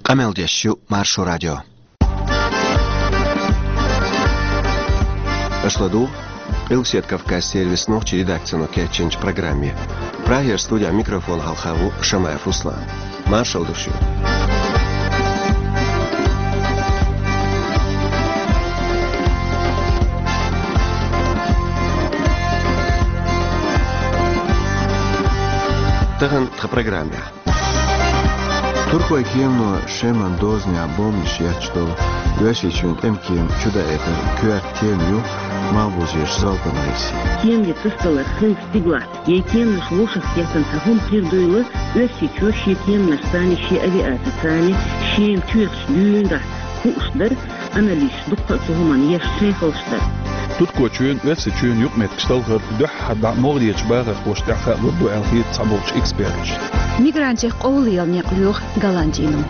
Ameldessu Maršu radio. Ашладу, Илсет Кавказ сервис ночи редакцию Кетченч программе. Прагер студия микрофон Халхаву Шамаев Руслан. Маршал душу. Таган в программе. Туркой кемно шеман дозня бомниш ячтол вешичун эмкем чуда этер кюар темью мабузеш залпанайси. Темли цысталар хын стигла. Етен шлушах яхан сахун прирдуйлы вешичу шетем настанище авиацияне шем тюркш дюнда кушдар анализ дукка сухуман яшшейхолштар. Tutko чуен весе чуен юк меткшталгар духха да мордич бага поштаха луду алхит самолч экспертш. Мигрантих qovliyal neqluq Голландину.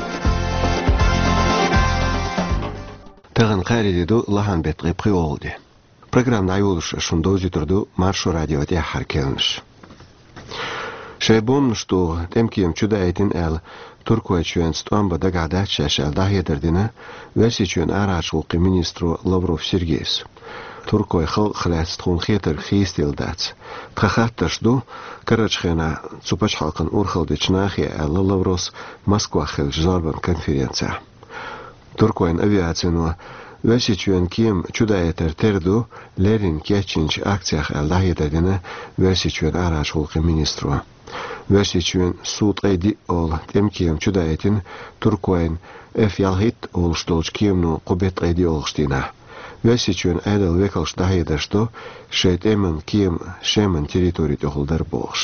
Таган qariddu lahan betqi prioldi. Programda ayoluş şundozi turdu Maršu radio te harkelnish. Şebom što temkiem çudaytin el Turkuya çuen stamba da gada çeşel dahiyederdine versi çuen araçlıqı ministru Lavrov Sergeyevs. Turkuya xilastxun xeter xistildats. Txaxattashdu Karachxena Tsupach halqan urxaldichnaxi el Lavros Moskva xil zarban konferensiya. Turkuyan aviatsiyonu versi çuen kim çudayeter terdu lerin keçinç aksiyaq el dahiyederdine versi çuen araçlıqı ministru. Versi sud edi ol temkiem çudayetin Turkuyan yalhit ol stolç kimnu qubet edi olştina. Versi edel vekalş dahiyederşto şeit emen kim şemen teritoriyt oğuldar boğuş.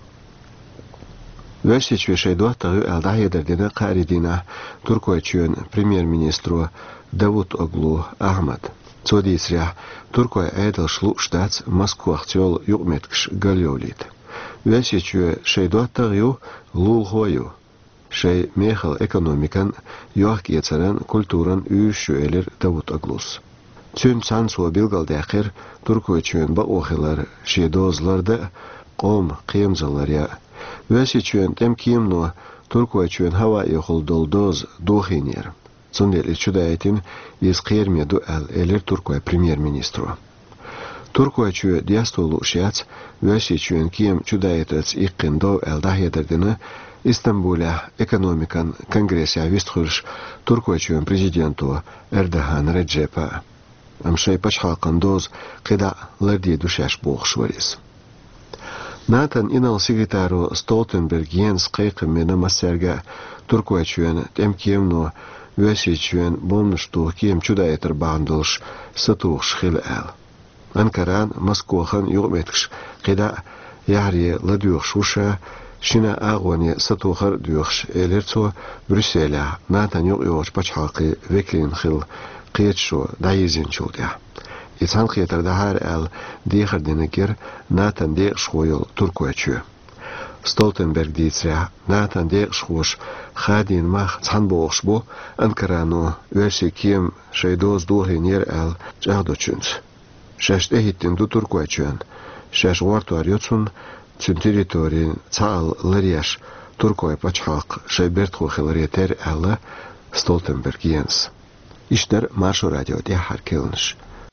Versi şeiduattağı el dahiyederdine qaridina Turkuya premier-ministru Davut Oglu Ahmad. Codisrya Turkuya edel şlu ştats Moskva-xtiol yuqmetkş galyovlit. Versi şeiduattağı lulhoyu. Şey mehal ekonomikan yoq geçeren kulturan üyüşüeler Davut Oglus. Çün sansuwa bilgaldaqir Turkuya çün ba oxilar şedozlarda qom qiyamzalarya. Versi temkimno Turkuya çün hava yoxuldoldoz doxiner. Sondeli çudayetin yesqirmedu eler Turkuya premier-ministru. Turkuya çü diastolu şiats versi kim çudayetets iqindov el dahiyederdine İstanbul'a ekonomikan kongresiya vistxurş Turkuya prezidentu Erdoğan Recep'a. Amşay paçhalqan doz qida lardi duşaş boğuşvaris. Nathan inal sekretaru Stoltenberg Jens qayqimena maserga Turkuya temkemno versi bomnuştu kim çudayeter bandılş satuğ xil el. Ankaran Moskvahan yuqmetkş qida yahri laduyux şuşa Şina ağvani satuğar duyux elertso Brüssel'e Nathan yuq paçhalqi veklin xil qiyetşo dayizin çulya. İnsan qiyeter dahar el diyxardinekir Nathan de şoyul Turkuya çü. Stoltenberg diytsya Nathan de şoş xadin mah çanboğuş bu Ankara'nu versi kim şeydoz duğinyer el çağdoçunç. Şeşt ehittin du Turkuya çün. Şeş vartuar yotsun çün teritorin çal lariyaş Turkuya paçhalq şeybertxu xilariyeter el Stoltenberg Jens. İşler Maršu radio te harkelnish.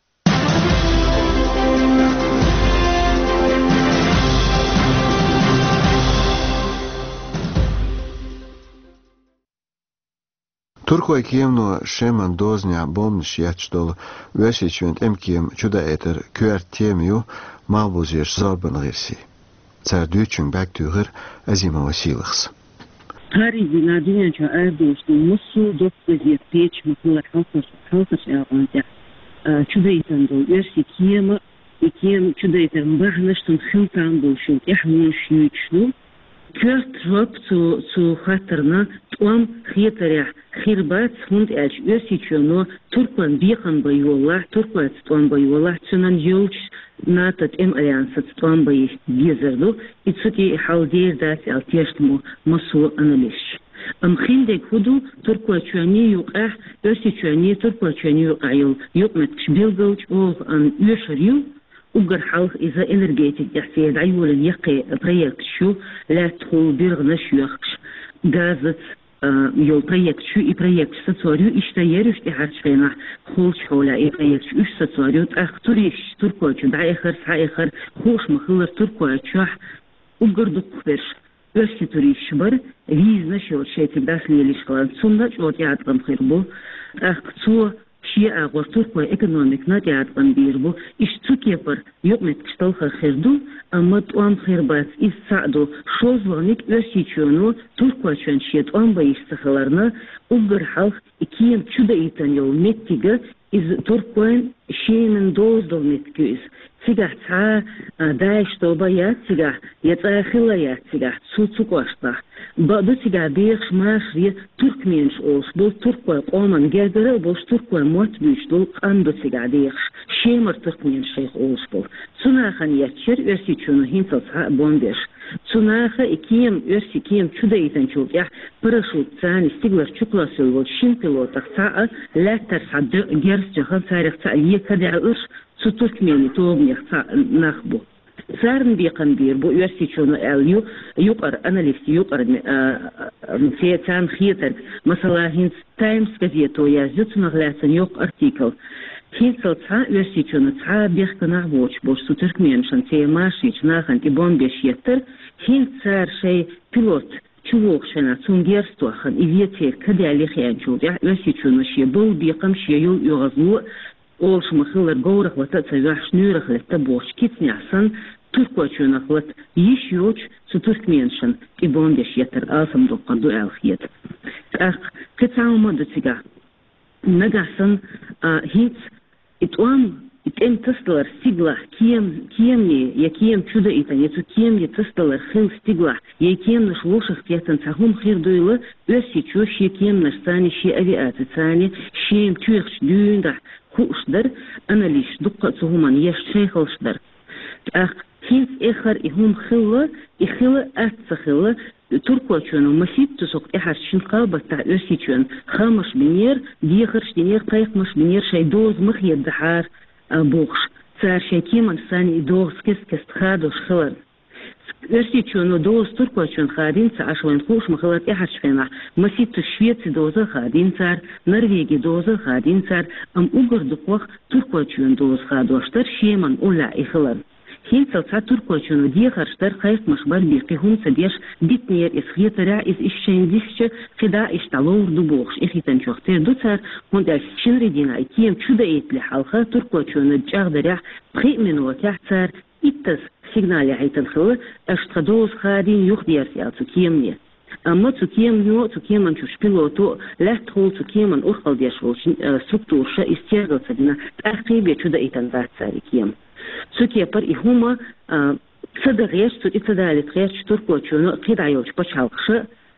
Turkuya kemno şeman doznya bomnish yachstol versi emkiem çudayeter kюар temyu mabuzеш zarbanğirsi. Tsardüçün baktüğür azima vasilix. Hari zinadinen ço erdoştu musu dokuziyet peç mutlar halkış ağınca çudaytan do versi kim çudaytan bahnaştun xiltan dolşu ehmuş yüçlu kört rop su xatarna tuam xiytarya xirbat hund elç versi çono Turkman biqan bayollar Turkman tuam bayollar çunan yolç natat alliansat tuam bay gezerdu itsuki haldir dat altiyashmu masu analiz. Amkhindek hudu Turkuya çöni yuqah versi çöni Turkuya çöni yuqayıl yuqmetş bilgouch ol an üşriyu ugar halq iza energetik yahsiyad ayulan yaqi proyekt şu la txul birgna şuyaqş gazet يول проект شو и проект сацорю иштаерюш тихачвена холч хола и проект уш сацорю тахтуриш туркочу даихар саихар хош махылар туркочу угордук верш öski turиш бар визна шо шетик даслелиш калан сунда чот яткан хирбу ахцу شيء أقول تركوا إقتصاديك ناتيات بنديربو إشتكيبر يومت كشتال خيردو أما توام خيربات إسعدو شوزوانيك أسيتشونو تركوا شان شيء توام بايستخلرنا أقر حلق إكيم شدا إيتان يو متيجا إز تركوان شيء من دوز دو متجوز تيجا تا دايش توبا يا تيجا يتأخلا يا تيجا سوتسوك واشتا بعد تيجا بيخش ماشي تركمينش أوش دول تركوا قومان جدرة بوش تركوا موت بيش دول عنده تيجا بيخش شيمر تركمينش شيخ أوش بول سناخن يتشر أرسيتشونو هينتل تا بوندش سناخ إكيم أرسي كيم شدا إيتان شوف يح برشوت تاني استيغلر شكلا سلوت شين بيلوتك تا لا ترسع جرس جخان سارخ تا يكدع أرش ستركميني توبنيخ تا نخبو سارن بيقن بيربو يرسيتشونو أليو يقر أناليست يقر سيتان خيتر مثلا هينس تايمز газету يازيت نغلاسن يق ارتيكل هينسل تا يرسيتشونو تا بيخنا ووش بوش ستركمينشن تي ماشيش ناخن تبون بيشيتر هين سار شي بيلوت чувок шена цунгерстуахан и ветер кадали хянчу я يرسيتشونو شي بول بيقم شي يو يغزو أولش مخلر جورخ وتتسجح شنورخ للتبوش كيتني عسن تركواتشون خلت يشيوش ستركمينشن إبون بيش يتر آسم دوقندو الخيط كتاو مدو تيجا نجاسن هيت إتوام إتم تستلر سيجلا كيمني يكيم شودا إيتان يتو كيم يتستلر خيل سيجلا يكيم نشلوش اختياتن تاهم خير دويلة أسيتشوش يكيم نشتاني شي أبيات تاني شيم تيخش دون ده كوشدر أنا ليش دقة همان يشيخلشدر هينس إخر إهم خلا إخلا أتسخلا تركواتشونو مسيب تسوق إحر شنقابة تاع أسيتشون خامش بنير ديخرش دينير طيق مش بنير شي دوز مخي الدحار بوخش صار شي كيمان ساني دوز كس تخادوش خلر أسيتشونو دوز تركواتشون خادين تا عشوين خوش مخلات إحر شفينا مسيب تشويت دوزة خادين تار نرويجي دوزة خادين تار أم أقر دقوخ تركواتشون دوز خادوشتر شيمان أولا إخلر هينسل تا تركواتشونو ديخرشتر خايف مشبر بيقيهم سديش ديتنير إسخيطرع إس إششين ديشش خدا إشتالور دبوخش إخيطان شوختير دوتار هند أسشين ردينا إكيم شودا إيتلي حالخا تركواتشونو جاغدرع بخي منو تحتار إتس سيجنالي عيتن خلا أشتخدوز خادين يخدير سيالتو كيمني أما تكيم من شوش بيلوتو لا تقول تكيم من أخل ديشوش ستركتور شا استيغل سدينا تأخيب يشودا إيتن ذات ساري كيم سوكيبر إهما صدقيش تدالي تغيش تركواتشونو قيدعيوش بشالقش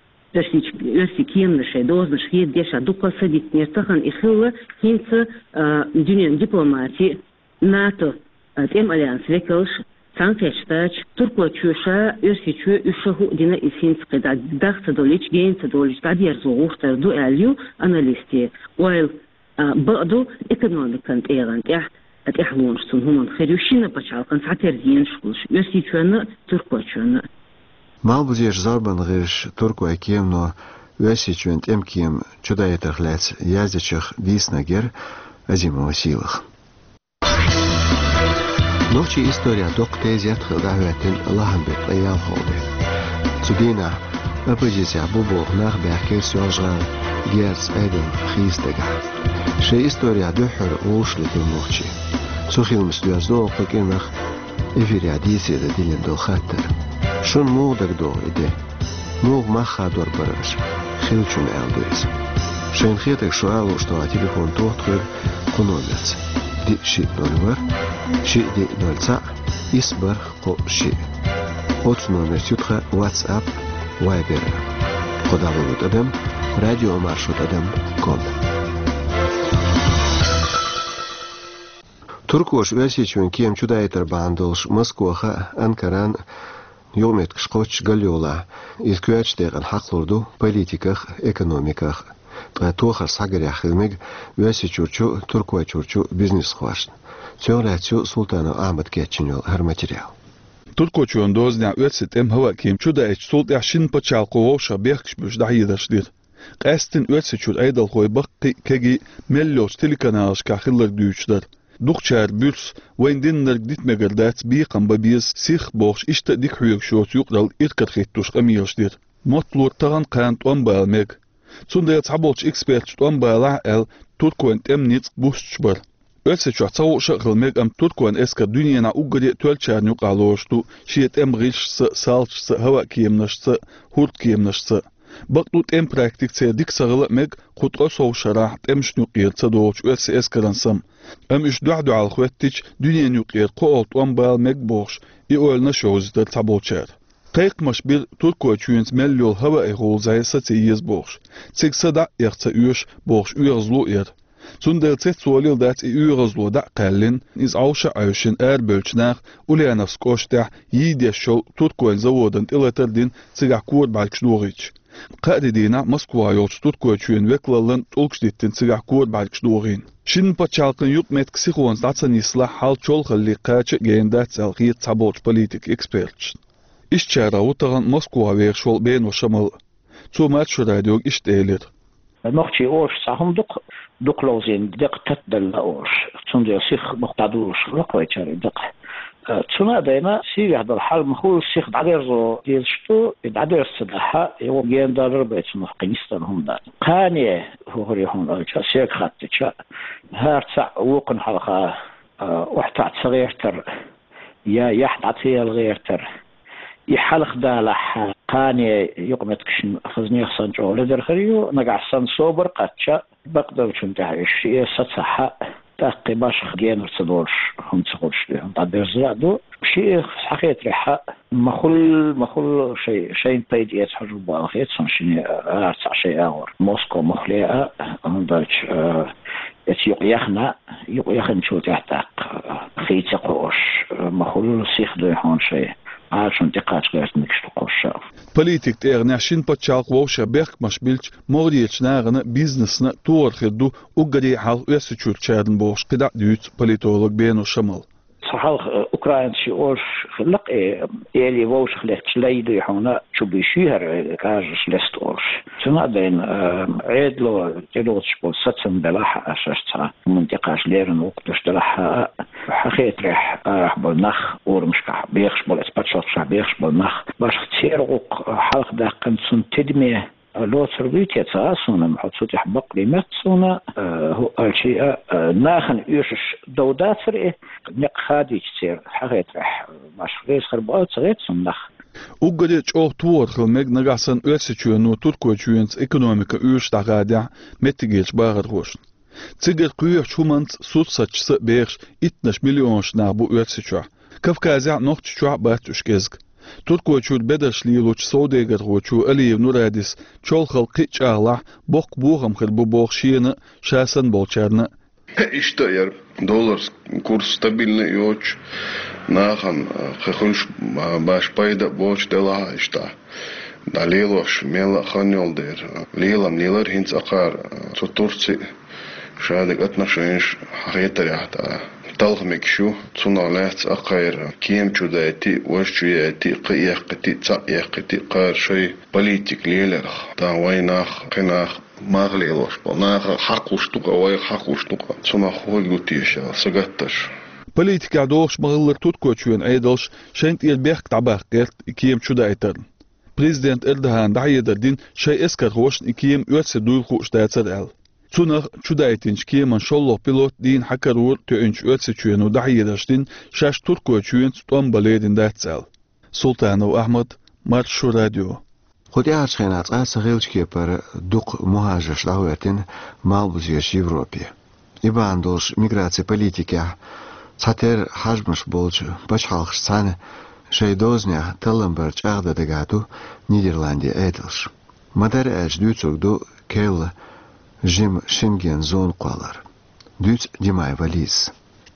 يرسي كيم نشي دوز نشي ديشا دوكا سديت نيرتخن إخوة هينسا دنيا ديبلوماتي ناتو تيم أليانس ليكلش سانكيشتاч туркуачуша ерсичу ушаху дина исинс кеда дахта долич гейнса долич дадьер зогуштер ду алью аналисти уайл баду экономикант эран я атехлонштун хуман херюшина пачалкан сатердин шкулш ерсичуна туркуачуна Малбузеш зарбан геш туркуакемно ерсичуент эмкем чудаетерлец яздичих виснагер азимова силах نوشي إستوريا دوق تيزيات خلقاواتن اللهم بيت أيام خوضي تدينا أبجيز يعبوبو ناغ بيحكي سيوجغال جيرس آدم خيستقع شي إستوريا دوحر ووش لدي موخشي سوخي المسلوز دوق لكنخ إفيريا ديسي دا ديلين دو خاتر شون موغدك دو إدي موغ مخا دور برش خيلشون ألدويز شين خيتك شوالو شتوا تليفون توخطر قنوميرز دي شي نولور شي دي نولца إسبر قو شي أوت نومير تيوتخا واتساب وايبر قدابلوت أدم راديو مارشوت أدم كوم تركوش واسيچون كيم چودايتر باندولش مسكوخا أنكران يوميت كشقوش غاليولا إزكواتش ديغن حقلوردو политиках экономиках توخر ساگر یخیلمیگ ویسی چورچو ترکوی چورچو بیزنس خواشن سیولاتیو سلطان احمد کیچینیول هر ماتریال ترکوچون دوزنیا ویسیت ام هوا کیم چودا اچ سلط یحشین پچال قووشا بیخش بش دعیدش دیر قاستن أرسيشور أيضا خوي بقي كجي مليوش تلقناش كخلق ديوشدر دكتور بيرس وين دينر ديت مجردات بيقم ببيز سيخ بوش إشتا ديك حيوك شوت يقدر إركت خيتوش قميرش دير مطلور تغن قانت أمبال ميج تسوندر تعبوش إكسبيرت أمبال عقل تركوان تمنيت بوستشبر أرسيشور تصوق شغل ميج أم تركوان إسكا دنيا نا أقدر تولشار نيوك علوشتو شيت أمغيش سالش هوا كيمنش هورت كيمنش بقطوت ام براكتيك ديك سغل ميج خطقه سو شراح امش نقير تصدوش أرس إسكرانسم ام إش دعدو على خواتيش دنيا نقير قولت أمبال ميج بوش يقولنا شوز در تعبوشار قيق مشبير تركوا تشوينت مليول هوا إيغول زي ستييز بوش تيك صدع يغتا يوش بوش يغزلو إير سندر تسوليل دات يغزلو دع قالين إز عوشا عيوشن بلشناخ وليانا سكوشتاح يديشو تركوا زودن إلتردين تيغا كور بالكشلوغيش قاددينا مسكوا يولش تركوا تشوين وكلالن تولكشديتين تيغا كور بالكشلوغين شين باتشالقن يوك ميت كسيخوان داتسن يصلح حال تشول خلي قاتش جين دات سالغيت تعبوش بوليتيك إكسبيرتش إشتشارا وطغن مسكوا ويرشول بين وشمال تو ماتش راديوك إشتيلر نوختي أورش ساهم دق لوزين دق تتدل أورش تندي سيخ مقتدوش لقوي تشاري دق تسونا دينا سيغ هذا الحال مخول سيخ دعيرزو ديزشتو دعير السدحة يو جين دار بيت مفقينستان هم دار قانية هو ريحون ألشا سيغ خاتشا هارتسع وقن حلقة وحتعت صغيرتر يا يحتعت هي الغيرتر يحلق دالح قانية يقمتكشن خزني خصن جو لدر خريو نقع سن صوبر قاتشا بقدر شنتعيش ستسحة تاقي باش خديان رتصدورش هم تصغرش لهم تعدير زرادو شيء حقيقة ريحة مخل شيء بيد يتحجب بالخيط سنشيني أرتع شيء آور موسكو مخليئة هم دارش يقيخن شو تحتاق خيط يقوش مخل سيخ دويحون شيء عشان تقاش غير نكشتقوش بوليتيك تير ناشين باتشاق ووشا بيرك مشبيلش موريتش ناغنا بيزنسنا تور خدو وقدي حال يسجور تشادن بوش قدع ديوت بوليتولوج بينو شمال صحيح أوكران شي أوش خلق إلي ووش خلق تلايدو يحونا شو بيشيهر كاجش لست أوش سنة دين عيدلو تلوتش بول ستسن دلاحة أساستا منطقاش ليرن وقتش دلاحة حقيت راح بالنخ ورمشكح بيخش بول اسباتشوتش بيخش بالنخ باش تسيرغوق حلق داقن سن تدميه لو تربيتي تاسونا محطوط يحبق لي ماتسونا هو الشيء ناخن يوشش دودات فرق نق خادي تصير حقيت راح باش غير خربات صغيت سنخ وقدت أو تور خلمك نجاسن أرسيتشون وتركوا تشوينس إقتصادية أوش تقاعدة متجيش باغر روش تيجر قيوش شومانت صوت ساتش بيرش 12 مليون شنابو أرسيتشوا كفكازع نقط شوا باتوش كزك تركوا تشود بدرش ليلوش سوديجر وشو ألي نوراديس شول خلقي شاغلع بوق بوغم خربو بوغ شينا شاسن بولشارنا إشتاير دولار كورس ستابيلني يوش ناخن خخنش باش بايدا بوش دلها إشتا دا ليلوش ميلا خانيول دير ليلر هنس أقار تورتسي شادك أتنشينش حقيقة ريحتا تلغمك شو تصنع لات أقاير كيم شدايتي وش شدايتي قيقتي تساقيقتي قار شي بوليتيك ليلرخ دا ويناخ قناخ ماغليلوش بناخ حقوش توقع ويق حقوش توقع تصنع خوي قوتيشا سقطش بوليتيك عدوش مغلق تتكوتشوين عيدلش شانت يلبيخ تعباق قيرت كيم شدايترن بريزيدنت إردهان دعية دردين شي اسكر غوش كيم يوتسي دويل خوش دايتر تونغ شدايتينش كيم ان شاء الله بيلوت دين حكرور تؤنش يوتسي تشوين ودعية دردين شاش تركوا تشوين تطوان بليدين دايتسال سلطان وأحمد مارشو راديو خودی آرچخینات آسغیوچ که پر دوق مهاجرش دعوتین مالبوزیش یوروپی. ایبان دولش میگراتی پلیتیکا تاتر حجمش بولج باش حالخش سانه شیدوزنیا تلنبرج آغدا دگادو نیدرلاندی ایدلش. مدار اج دوچوک دو کیل جیم شنگن زون قالر. دوچ دیمای ولیز.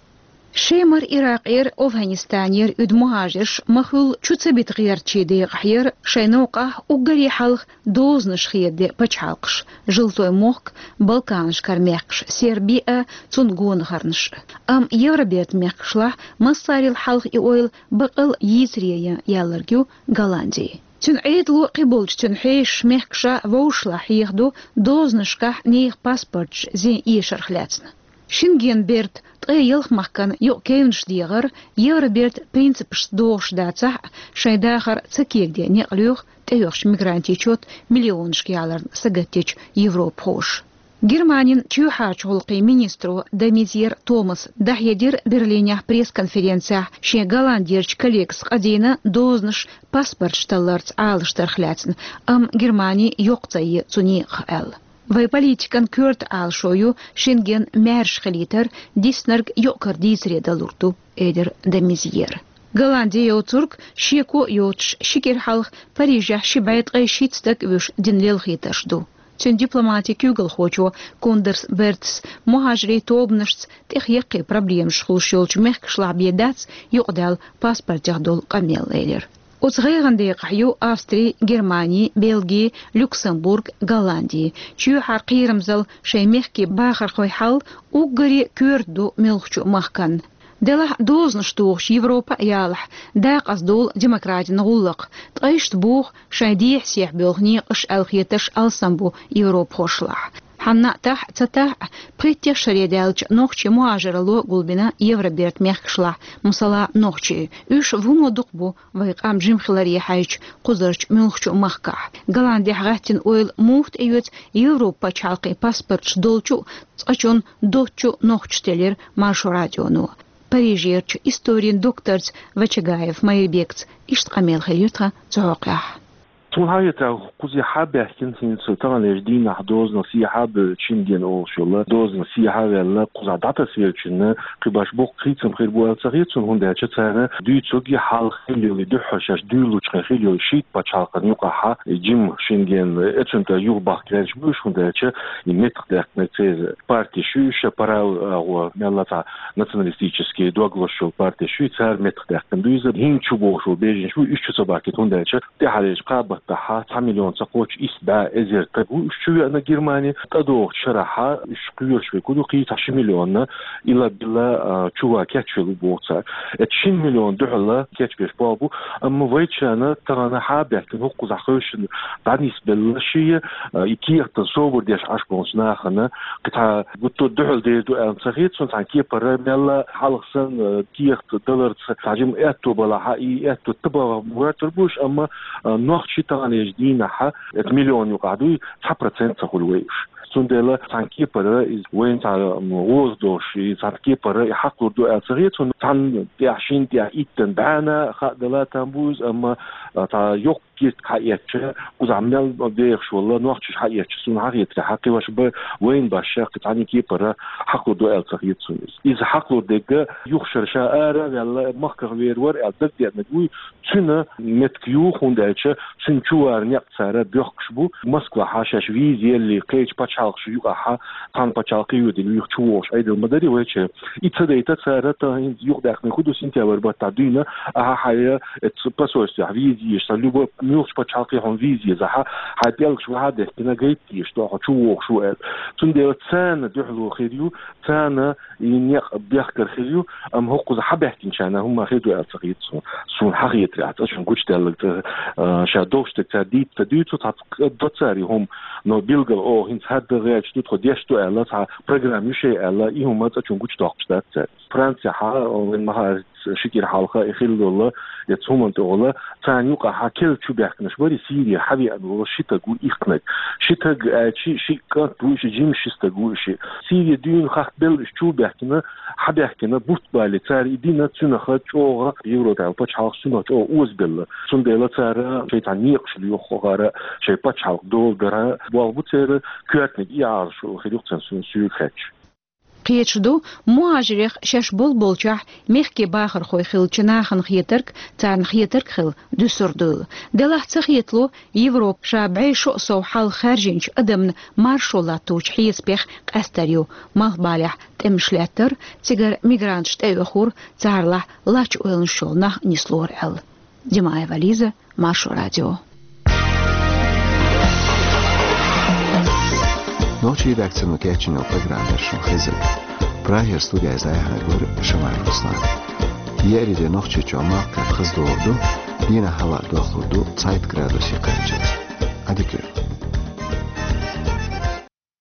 شيمر إراقير أفغانستانير إد مهاجرش مخل شوتسبيت غير تشيدي غحير شينوقه وقري حلق دوزنش خيدي بچحالقش جلتوي موك بلقانش كارميقش سيربيئة تنقون غرنش يوربيت ميقشلا مصاري الحلق إويل بقل يزريا يالرجو غالاندي تن عيد لو قبلت تن حيش مهكشا ووشلا حيخدو دوزنشكا نيخ باسبورتش زين إيشر خلاتنا شنجين بيرت تغيلخ مخكن يو كيونش ديغر يور بيرت برينسيبش دوش داتسح شاي داخر تسكيك دي نقلوخ تيوخش ميغرانتي چوت مليونش كيالر سغتيش يوروب خوش Германин чуйхач голқи министру Дамизер Томас дахедир Берлинях пресс-конференциях ше голландерч коллегс қадина дозныш паспорт шталларц алыштар хлятын Германии йоқцайы цуни хэл. Вай политикан кёрт алшою Шенген мэрш хлитер диснерг йокар дизреда лурту эдер Дамизер. Голландия йоцург шеку йотш шикер халх Парижа шибайт гайшитстак виш динлел хиташду. Тюн дипломатик югал хочо кондерс бертс мухажри тобнышц техьеқи проблем шхулшолч мехкшла бедац юqdal паспорт яхдол камел элер. Оцгайганда қаю Австрия, Германия, Бельгия, Люксембург, Голландия. Чу харқирамзал шаймехки бахар хойхал уггари кёрду мелхчу махкан. Делах дознштух Европа ялах дак аздол демократин гуллак тайшт бух шайдих сех белгни иш алхиеташ алсамбу Европ хошлах ханна тах цатах притте шредалч нохчи муажерало гулбина Евроберт мехшлах мусала нохчи үш вумодук бу вайқам жимхлари хайч кузарч мелхчу махка Голландия гатин ойл муфт эйөт Европа чалқи паспорт долчу цачон дочу нохчтелер маршурадиону Парижерч историн докторц Вачагаев Майбекц иштқамел хилютха цоқах. Тунхайта кузи хабе кинсин султан леждина доз си хабе чинген олшула доз си хавела куза дата сверчне кыбаш бок крицем хербу алцарицун хунда чацана дүйцоги хал хилли духашаш дүүлуч хилли шит пачалкан юкаха жим шинген эчунта юрбах кренч буш хунда ча иметдак нецез партия шуша парал мелата националистический доглашил партия швейцар метдак дүйза хинчу бошул бежин шу 3 собаки хунда ча техалеш қаба تها 9 مليون تقوش إسبا إزر تبو شو أنا جرماني تدو شرحة شقيور شوي كودو قيت 10 مليون إلا بلا شو كاتشل بوصا 20 مليون دولار كاتش بابو أما ويتش أنا ترى حابة كن حقوق زخوش بالنسبة للشيء يكير تصور ديش عشبونس ناخنا قطع قطو دول ديدو أنصغيت سنت عن كي برميلا حلقسن كير دولار تعجم إتو بلا حقي إتو تبا مرتبوش أما نوخشي تغني جدينا ح 1 مليون يقعدوا 9% تخلويش سندلا تانكي برا وين تاع موز دوشي تانكي برا يحقوا دو أصغيت تان 20 إيتن بانا خدلا تنبوز أما تاع يوك كيت حقيقة وزعمل بيخش والله نوختش حقيقة سون حقيقة حقي واش وين باشا قطعني كي برا حقوا دو أصغيت سون إذا حقوا دقة يخشر شاعر يلا مخكر ويرور أدق نقول سنة متكيو خونداتش سنشوار نقصار بيخش بو مسكوا حاشش فيزي اللي قيش باتشالق شو يقحا كان باتشالق يودي يخشوش أيضا مدري ويش إتصديت سارت يخدخ نخدو سنتيار بتعدينا أها حياة تبصوش فيزي يشتغلوا ميوش باتشالق هم فيزي زها حيبيلك شو هذا كنا جيت يشتغل شو سندير تسان دحلو خيريو تسان ينيق بيخكر خيريو أم هو قز حبهتين شأنه هم خيروا أصغيت سون حقيقة عشان قلت لك شادوش تكاديت تديتو تتصاري هم نو بيلغل أو هنس هذا غير تدخل ديشتو ألا تها برنامج يشي ألا إيهم ما تشون قلت داقشتات فرنسا ها وين ما شكل حلقة إخيل الله يتهم أنت الله ثاني وقع كل شو بيحكنش بري سيريا حبي أنو شيء تقول إخنك شيء شيء كان بوش جيم شيء تقول شيء سيريا دين خاط بل شو بيحكنا حبي يحكنا بوت بالي تاري دينا تنا خد شو يورو تعال بتش حق سنة أو أوز بل سندلا ترى شيء تانيق شلي يخوغارا شيء بتش حق دول درا وابوتر كأنك يعرف شو خيرك تنسون سيرخش قيتشدو مهاجريخ شاش بولچاح ميخكي باخر خوي خيلچناخن خيترك تان خيترك خيل دوسردو دلاح تخيتلو يوروب شابعي شو سو حال خارجينش ادمن مارشولاتوچ حيس بيخ قستريو مالبالح تمشلاتر تيغر ميغرانش تايخور تارلح لاچ اويلن شولناخ نيسلور ال ديماي вализа Маршо радио Noći redakcijnu kečinu programmeršu Hezek. Praher studija iz Ajhagor Šamar Ruslan. Jeri de noći čomak kad hz dordu, دينا هوا دوخودو 2 Grad قرجت. Adikür.